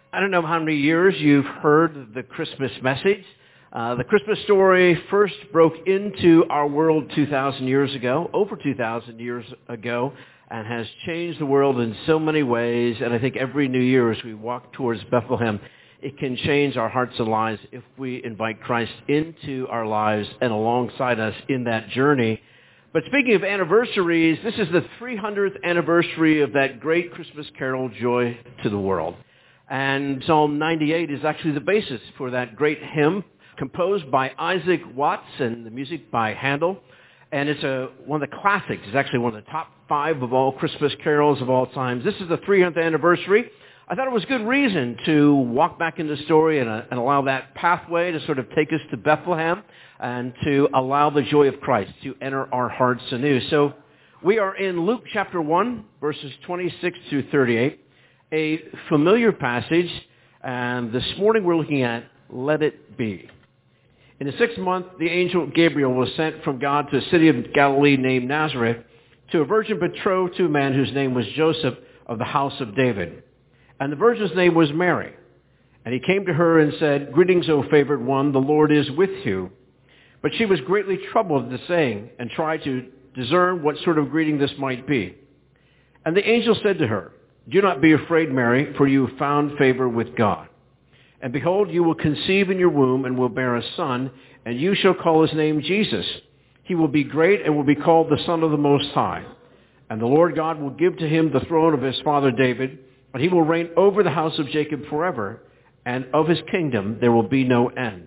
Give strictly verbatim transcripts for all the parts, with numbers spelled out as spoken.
I don't know how many years you've heard the Christmas message. Uh, the Christmas story first broke into our world two thousand years ago, over two thousand years ago, and has changed the world in so many ways. And I think every New Year as we walk towards Bethlehem, it can change our hearts and lives if we invite Christ into our lives and alongside us in that journey. But speaking of anniversaries, this is the three hundredth anniversary of that great Christmas carol, Joy to the World. And Psalm ninety-eight is actually the basis for that great hymn, composed by Isaac Watts and the music by Handel. And it's a, one of the classics. It's actually one of the top five of all Christmas carols of all times. This is the three hundredth anniversary. I thought it was good reason to walk back into the story and, uh, and allow that pathway to sort of take us to Bethlehem and to allow the joy of Christ to enter our hearts anew. So we are in Luke chapter one, verses twenty-six through thirty-eight, a familiar passage, and this morning we're looking at Let It Be. In the sixth month, the angel Gabriel was sent from God to a city of Galilee named Nazareth to a virgin betrothed to a man whose name was Joseph of the house of David. And the virgin's name was Mary. And he came to her and said, "Greetings, O favored one, the Lord is with you." But she was greatly troubled at the saying and tried to discern what sort of greeting this might be. And the angel said to her, "Do not be afraid, Mary, for you have found favor with God. And behold, you will conceive in your womb and will bear a son, and you shall call his name Jesus. He will be great and will be called the Son of the Most High. And the Lord God will give to him the throne of his father David, and he will reign over the house of Jacob forever, and of his kingdom there will be no end."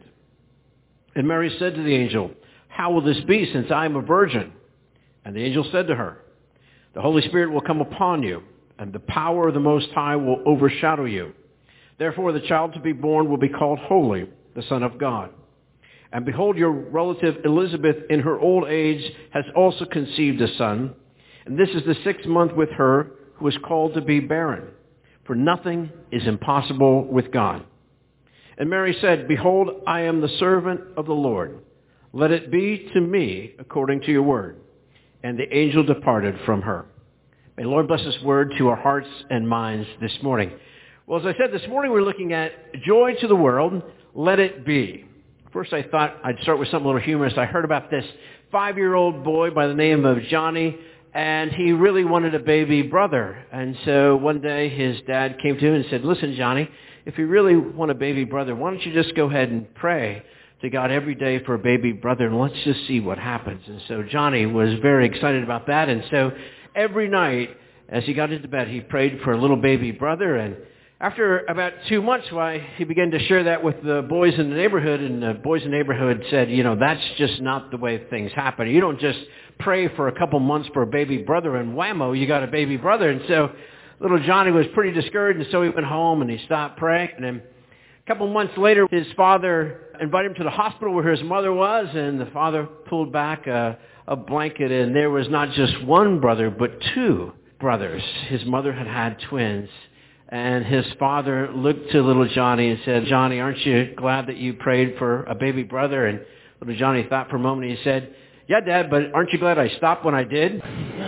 And Mary said to the angel, "How will this be, since I am a virgin?" And the angel said to her, "The Holy Spirit will come upon you, and the power of the Most High will overshadow you. Therefore the child to be born will be called Holy, the Son of God. And behold, your relative Elizabeth in her old age has also conceived a son, and this is the sixth month with her who is called to be barren. For nothing is impossible with God." And Mary said, "Behold, I am the servant of the Lord. Let it be to me according to your word." And the angel departed from her. May the Lord bless His word to our hearts and minds this morning. Well, as I said, this morning we're looking at Joy to the World, Let It Be. First I thought I'd start with something a little humorous. I heard about this five-year-old boy by the name of Johnny, and he really wanted a baby brother. And so one day his dad came to him and said, "Listen, Johnny, if you really want a baby brother, why don't you just go ahead and pray to God every day for a baby brother, and let's just see what happens." And so Johnny was very excited about that. And so every night as he got into bed, he prayed for a little baby brother. And after about two months, why, he began to share that with the boys in the neighborhood, and the boys in the neighborhood said, "You know, that's just not the way things happen. You don't just pray for a couple months for a baby brother and whammo, you got a baby brother." And so little Johnny was pretty discouraged, and so he went home and he stopped praying. And then a couple months later, his father invited him to the hospital where his mother was, and the father pulled back a, a blanket, and there was not just one brother, but two brothers. His mother had had twins. And his father looked to little Johnny and said, "Johnny, aren't you glad that you prayed for a baby brother?" And little Johnny thought for a moment, and he said, "Yeah, Dad, but aren't you glad I stopped when I did?"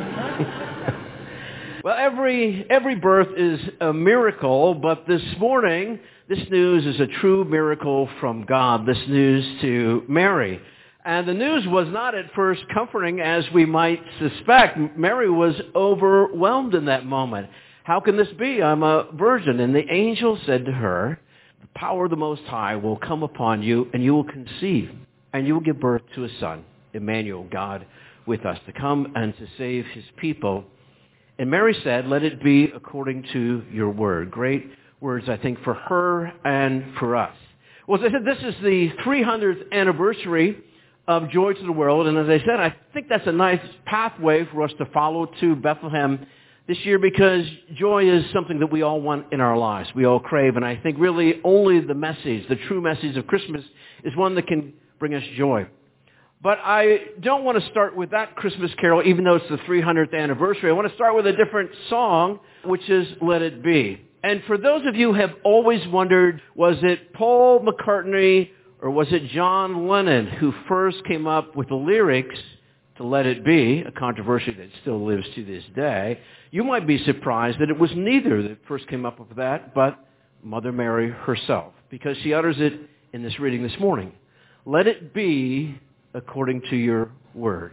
Well, every every birth is a miracle, but this morning, this news is a true miracle from God, this news to Mary. And the news was not at first comforting, as we might suspect. Mary was overwhelmed in that moment. "How can this be? I'm a virgin." And the angel said to her, "The power of the Most High will come upon you, and you will conceive, and you will give birth to a son, Emmanuel, God with us, to come and to save his people." And Mary said, "Let it be according to your word." Great words, I think, for her and for us. Well, as I said, this is the three hundredth anniversary of Joy to the World. And as I said, I think that's a nice pathway for us to follow to Bethlehem this year, because joy is something that we all want in our lives. We all crave. And I think really only the message, the true message of Christmas, is one that can bring us joy. But I don't want to start with that Christmas carol, even though it's the three hundredth anniversary. I want to start with a different song, which is Let It Be. And for those of you who have always wondered, was it Paul McCartney or was it John Lennon who first came up with the lyrics to Let It Be, a controversy that still lives to this day, you might be surprised that it was neither that first came up with that, but Mother Mary herself, because she utters it in this reading this morning. Let it be according to your word.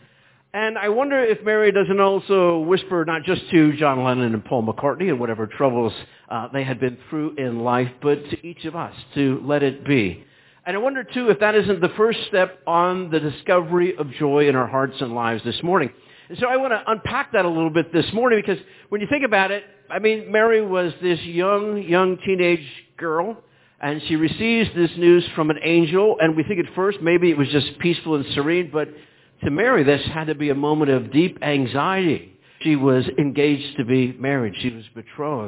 And I wonder if Mary doesn't also whisper not just to John Lennon and Paul McCartney and whatever troubles uh, they had been through in life, but to each of us to let it be. And I wonder, too, if that isn't the first step on the discovery of joy in our hearts and lives this morning. And so I want to unpack that a little bit this morning, because when you think about it, I mean, Mary was this young, young teenage girl, and she receives this news from an angel, and we think at first maybe it was just peaceful and serene, but to Mary, this had to be a moment of deep anxiety. She was engaged to be married. She was betrothed.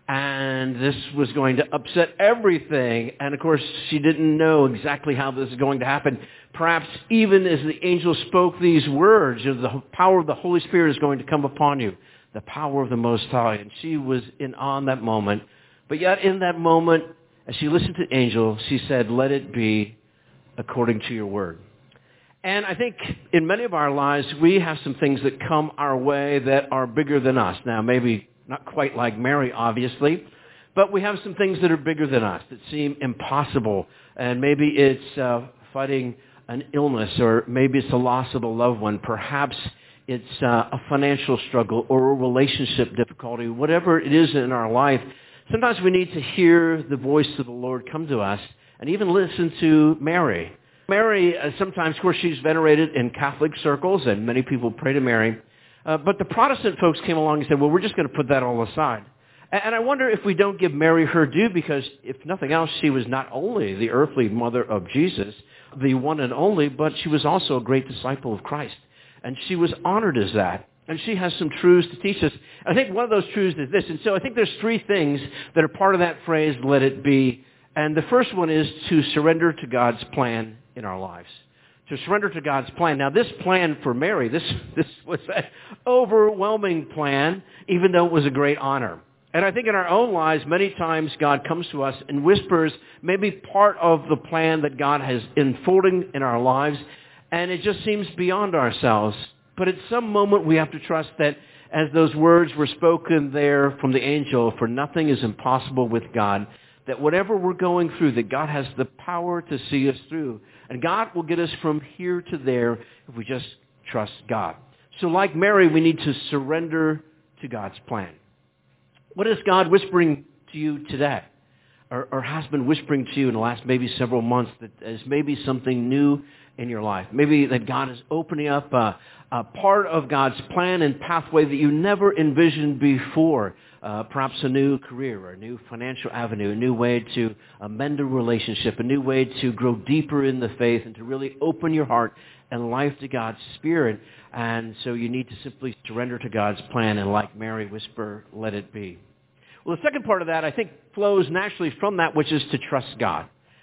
And this was going to upset everything. And of course, she didn't know exactly how this was going to happen. Perhaps even as the angel spoke these words, you know, the power of the Holy Spirit is going to come upon you. The power of the Most High. And she was in on that moment. But yet in that moment, as she listened to the angel, she said, let it be according to your word. And I think in many of our lives, we have some things that come our way that are bigger than us. Now, maybe not quite like Mary, obviously, but we have some things that are bigger than us that seem impossible. And maybe it's uh, fighting an illness, or maybe it's the loss of a loved one. Perhaps it's uh, a financial struggle or a relationship difficulty. Whatever it is in our life, sometimes we need to hear the voice of the Lord come to us and even listen to Mary. Mary, uh, sometimes, of course, she's venerated in Catholic circles, and many people pray to Mary. Uh, but the Protestant folks came along and said, well, we're just going to put that all aside. And, and I wonder if we don't give Mary her due, because if nothing else, she was not only the earthly mother of Jesus, the one and only, but she was also a great disciple of Christ. And she was honored as that. And she has some truths to teach us. I think one of those truths is this. And so I think there's three things that are part of that phrase, let it be. And the first one is to surrender to God's plan in our lives. To surrender to God's plan. Now, this plan for Mary, this, this was an overwhelming plan, even though it was a great honor. And I think in our own lives, many times God comes to us and whispers maybe part of the plan that God has unfolding in our lives, and it just seems beyond ourselves. But at some moment, we have to trust that as those words were spoken there from the angel, for nothing is impossible with God, that whatever we're going through, that God has the power to see us through. And God will get us from here to there if we just trust God. So like Mary, we need to surrender to God's plan. What is God whispering to you today? Or, or has been whispering to you in the last maybe several months that is maybe something new in your life? Maybe that God is opening up a, a part of God's plan and pathway that you never envisioned before. Uh, perhaps a new career or a new financial avenue, a new way to amend a relationship, a new way to grow deeper in the faith and to really open your heart and life to God's Spirit. And so you need to simply surrender to God's plan and, like Mary, whisper, let it be. Well, the second part of that, I think, flows naturally from that, which is to trust God.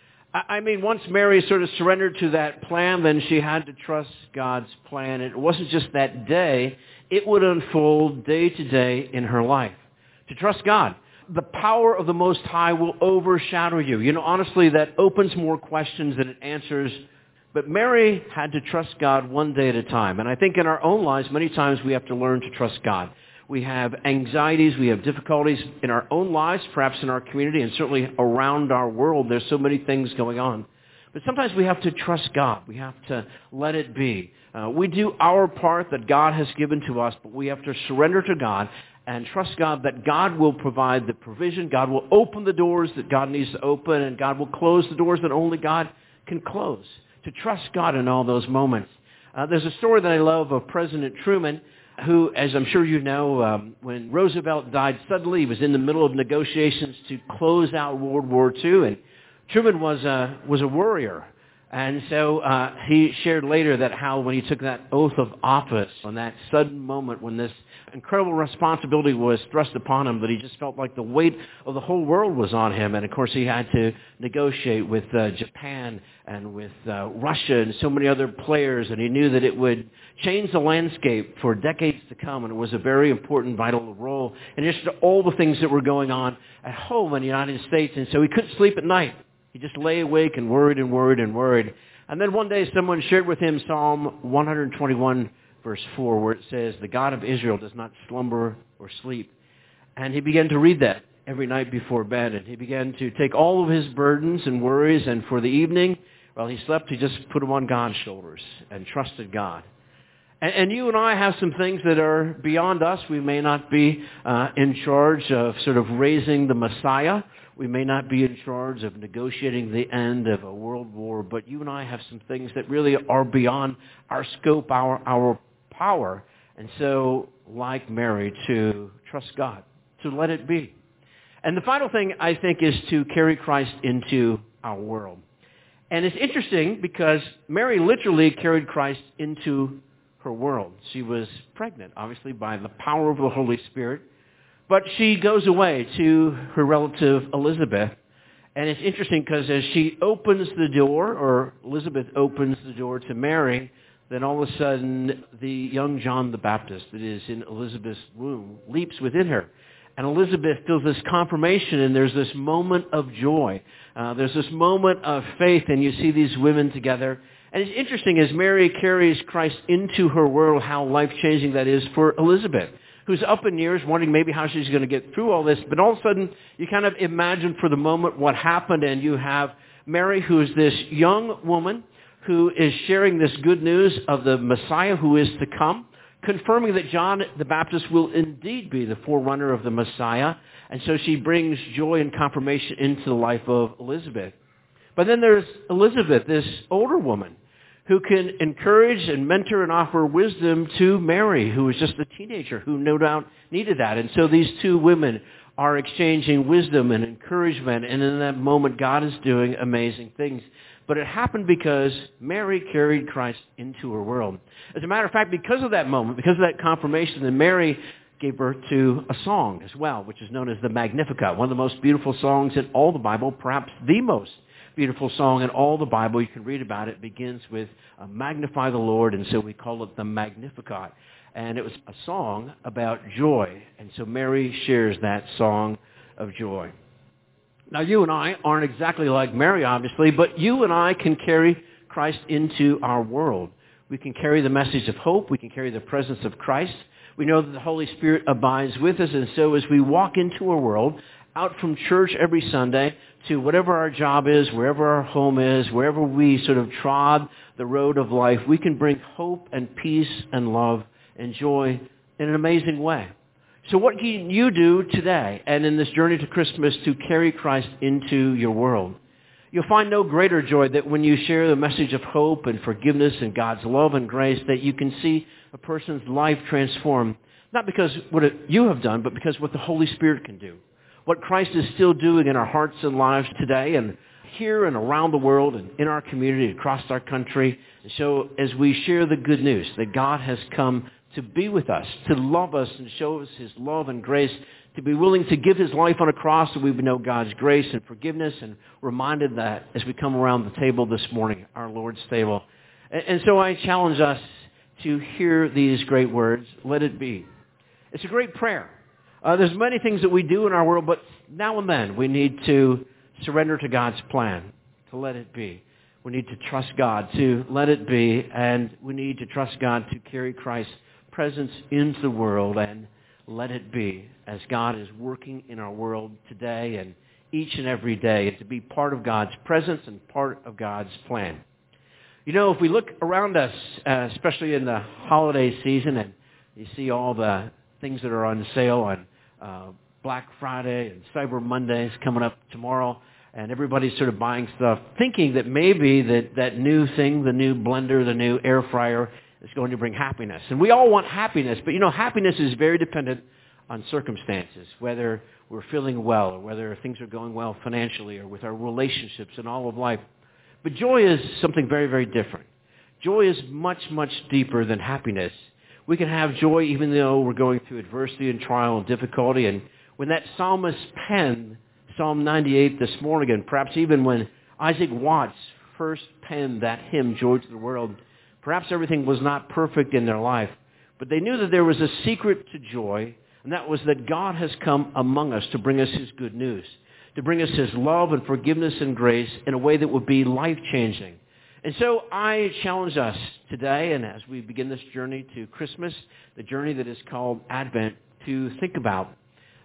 I mean, once Mary sort of surrendered to that plan, then she had to trust God's plan. It wasn't just that day. It would unfold day to day in her life. To trust God. The power of the Most High will overshadow you. You know, honestly, that opens more questions than it answers. But Mary had to trust God one day at a time. And I think in our own lives, many times we have to learn to trust God. We have anxieties, we have difficulties in our own lives, perhaps in our community, and certainly around our world. There's so many things going on. But sometimes we have to trust God. We have to let it be. Uh, we do our part that God has given to us, but we have to surrender to God and trust God that God will provide the provision. God will open the doors that God needs to open, and God will close the doors that only God can close. To trust God in all those moments. Uh, there's a story that I love of President Truman, who, as I'm sure you know, um, when Roosevelt died suddenly, he was in the middle of negotiations to close out World War Two, and Truman was a, was a worrier. And so uh, he shared later that how when he took that oath of office, on that sudden moment when this incredible responsibility was thrust upon him, that he just felt like the weight of the whole world was on him. And of course he had to negotiate with uh, Japan and with uh, Russia and so many other players, and he knew that it would change the landscape for decades to come, and it was a very important, vital role in addition to all the things that were going on at home in the United States. And so he couldn't sleep at night. He just lay awake and worried and worried and worried. And then one day someone shared with him Psalm one twenty-one, verse four, where it says, "The God of Israel does not slumber or sleep." And he began to read that. every night before bed, and he began to take all of his burdens and worries, and for the evening, while he slept, he just put them on God's shoulders and trusted God. And, and you and I have some things that are beyond us. We may not be uh, in charge of sort of raising the Messiah. We may not be in charge of negotiating the end of a world war, but you and I have some things that really are beyond our scope, our, our power. And so, like Mary, to trust God, to let it be. And the final thing, I think, is to carry Christ into our world. And it's interesting because Mary literally carried Christ into her world. She was pregnant, obviously, by the power of the Holy Spirit. But she goes away to her relative Elizabeth. And it's interesting because as she opens the door, or Elizabeth opens the door to Mary, then all of a sudden the young John the Baptist that is in Elizabeth's womb leaps within her. And Elizabeth feels this confirmation, and there's this moment of joy. Uh, there's this moment of faith, and you see these women together. And it's interesting, as Mary carries Christ into her world, how life-changing that is for Elizabeth, who's up in years, wondering maybe how she's going to get through all this. But all of a sudden, you kind of imagine for the moment what happened, and you have Mary, who is this young woman who is sharing this good news of the Messiah who is to come, confirming that John the Baptist will indeed be the forerunner of the Messiah. And so she brings joy and confirmation into the life of Elizabeth. But then there's Elizabeth, this older woman, who can encourage and mentor and offer wisdom to Mary, who was just a teenager, who no doubt needed that. And so these two women are exchanging wisdom and encouragement, and in that moment, God is doing amazing things. But it happened because Mary carried Christ into her world. As a matter of fact, because of that moment, because of that confirmation, then Mary gave birth to a song as well, which is known as the Magnificat, one of the most beautiful songs in all the Bible, perhaps the most beautiful song in all the Bible. You can read about it. It begins with uh, magnify the Lord, and so we call it the Magnificat. And it was a song about joy, and so Mary shares that song of joy. Now, you and I aren't exactly like Mary, obviously, but you and I can carry Christ into our world. We can carry the message of hope. We can carry the presence of Christ. We know that the Holy Spirit abides with us, and so as we walk into a world, out from church every Sunday to whatever our job is, wherever our home is, wherever we sort of trod the road of life, we can bring hope and peace and love and joy in an amazing way. So what can you do today and in this journey to Christmas to carry Christ into your world? You'll find no greater joy that when you share the message of hope and forgiveness and God's love and grace, that you can see a person's life transformed, not because what it, you have done, but because what the Holy Spirit can do. What Christ is still doing in our hearts and lives today, and here and around the world and in our community, across our country. And so as we share the good news that God has come to be with us, to love us and show us his love and grace, to be willing to give his life on a cross so we would know God's grace and forgiveness, and reminded that as we come around the table this morning, our Lord's table. And, and so I challenge us to hear these great words, let it be. It's a great prayer. Uh, there's many things that we do in our world, but now and then we need to surrender to God's plan, to let it be. We need to trust God to let it be, and we need to trust God to carry Christ's presence into the world and let it be as God is working in our world today and each and every day, and to be part of God's presence and part of God's plan. You know, if we look around us, uh, especially in the holiday season, and you see all the things that are on sale on uh, Black Friday and Cyber Mondays coming up tomorrow, and everybody's sort of buying stuff, thinking that maybe that, that new thing, the new blender, the new air fryer, is going to bring happiness. And we all want happiness, but you know, happiness is very dependent on circumstances, whether we're feeling well or whether things are going well financially or with our relationships and all of life. But joy is something very, very different. Joy is much, much deeper than happiness. We can have joy even though we're going through adversity and trial and difficulty. And when that psalmist penned Psalm ninety-eight this morning, and perhaps even when Isaac Watts first penned that hymn, Joy to the World, perhaps everything was not perfect in their life. But they knew that there was a secret to joy, and that was that God has come among us to bring us his good news, to bring us his love and forgiveness and grace in a way that would be life-changing. And so I challenge us today, and as we begin this journey to Christmas, the journey that is called Advent, to think about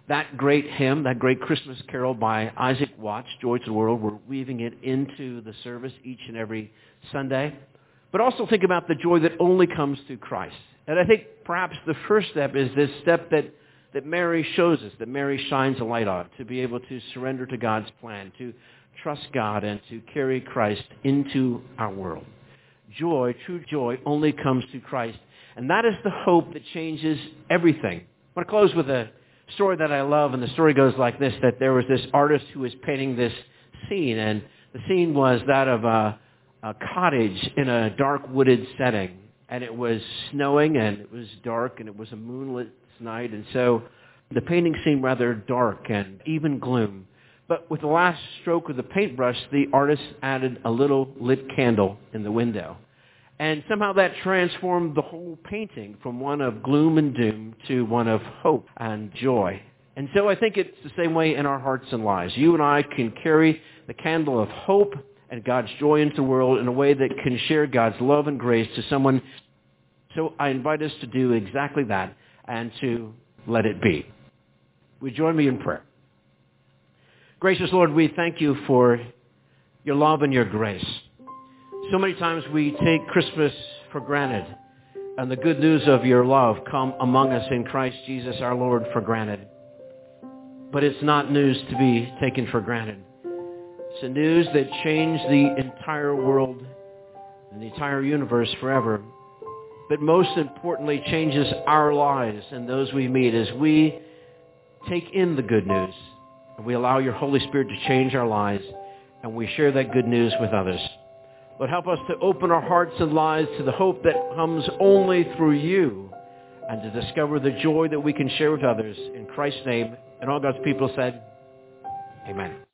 that great hymn, that great Christmas carol by Isaac Watts, Joy to the World. We're weaving it into the service each and every Sunday. But also think about the joy that only comes through Christ. And I think perhaps the first step is this step that, that Mary shows us, that Mary shines a light on, to be able to surrender to God's plan, to trust God, and to carry Christ into our world. Joy, true joy, only comes through Christ. And that is the hope that changes everything. I want to close with a story that I love, and the story goes like this, that there was this artist who was painting this scene, and the scene was that of a, a cottage in a dark wooded setting, and it was snowing, and it was dark, and it was a moonlit night, and so the painting seemed rather dark and even gloom. But with the last stroke of the paintbrush, the artist added a little lit candle in the window. And somehow that transformed the whole painting from one of gloom and doom to one of hope and joy. And so I think it's the same way in our hearts and lives. You and I can carry the candle of hope and God's joy into the world in a way that can share God's love and grace to someone. So I invite us to do exactly that and to let it be. Will you join me in prayer? Gracious Lord, we thank you for your love and your grace. So many times we take Christmas for granted, and the good news of your love come among us in Christ Jesus our Lord for granted. But it's not news to be taken for granted. It's a news that changed the entire world and the entire universe forever. But most importantly, changes our lives and those we meet as we take in the good news. And we allow your Holy Spirit to change our lives, and we share that good news with others. Lord, help us to open our hearts and lives to the hope that comes only through you, and to discover the joy that we can share with others. In Christ's name, and all God's people said, amen.